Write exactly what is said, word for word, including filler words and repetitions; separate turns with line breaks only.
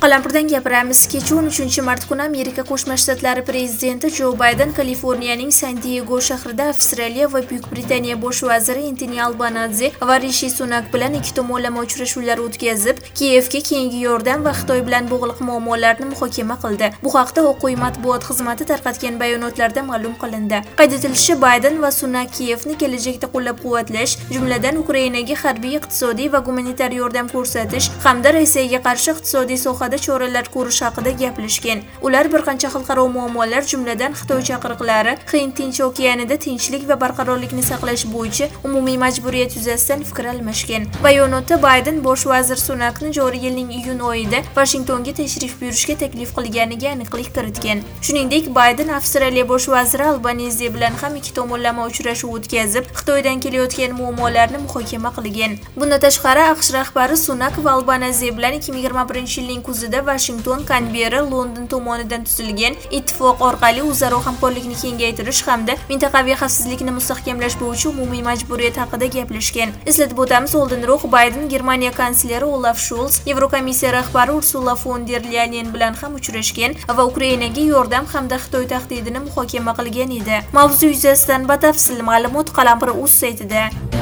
Qalampirdan gapiramiz. Kecha o'n uchinchi mart kuni Amerika Qo'shma Shtatlari prezidenti Jo Bayden Kaliforniyaning San-Diego shahrida Avstraliya va Buyuk Britaniya bosh vaziri Entoni Albanadze va Rishi Sunak bilan ikki tomonlama uchrashuvlar o'tkazib, Kiyevga keyingi yordam va Xitoy bilan bog'liq muammolarni muhokama qildi. Bu haqda Oq uy matbuot xizmati tarqatgan bayonotlarda ma'lum qilindi. Qayd etilishicha, Bayden va Sunak Kiyevni kelajakda qo'llab-quvvatlash, jumladan Ukrainaga harbiy, iqtisodiy va gumanitar yordam ko'rsatish hamda Rossiyaga qarshi iqtisodiy sohada choralar ko'rish haqida gaplashgan. Ular bir qancha xalqaro muammolar, jumladan Xitoy chaqiriqlari, Hind Tinch okeanida tinchlik va barqarorlikni saqlash bo'yicha umumiy majburiyat yuzasidan fikr almashgan. Bayonotda Bayden bosh vazir Sunakni joriy yilning iyun oyida Washingtonga tashrif buyurishga taklif qilganiga aniqlik kiritgan. Shuningdek, Bayden Avstraliya bosh vaziri Albanadze bilan ham ikki tomonlama uchrashuv o'tkazib, Xitoydan kelayotgan muammolarni muhokama qilgan. Bundan tashqari, AQSh rahbari Sunak va Albanadze bilan ikki ming yigirma birinchi yilning kuzida Washington, Kanbera, London tomonidan tuzilgan ittifoq orqali o'zaro hamkorlikni kengaytirish hamda mintaqaviy xavfsizlikni mustahkamlash bo'yicha umumiy majburiyat haqida gaplashgan. Eslatib o'tamiz, oldinroq Bayden Germaniya kansleri Olaf Scholz, Yevrokomissiya rahbari Ursula von der Leyen bilan ham uchrashgan va Ukrainaga yordam hamda Xitoy tahdidini muhokama qilgan edi. Mavzu yuzasidan batafsil ma'lumot Qalampir.uz saytida.